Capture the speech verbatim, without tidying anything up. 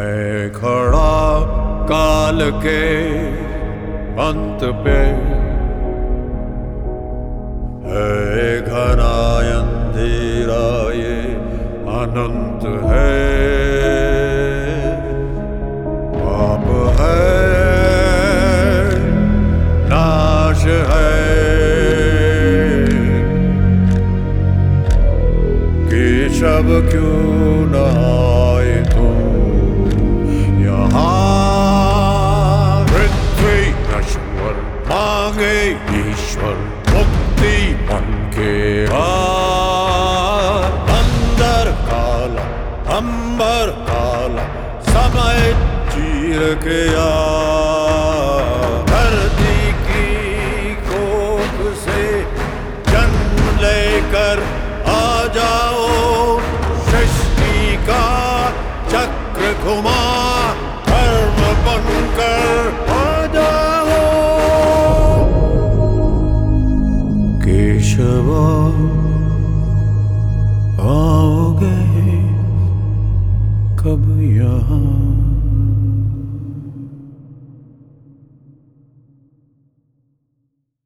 मैं खड़ा काल के अंत पे, है घना अंधेरा ये अनंत है। पाप है, नाश है, केशव क्यों न आए तुम यहाँ। पृथ्वी नश्वर मांगे ईश्वर मुक्ति मन के हार। अंदर काला अंबर काला समय चीर के आ। धरती की कोख से जन्म लेकर आ जाओ। सृष्टि का चक्र घुमा धर्म बनकर आ जाओ। केशव आओगे कब यहाँ।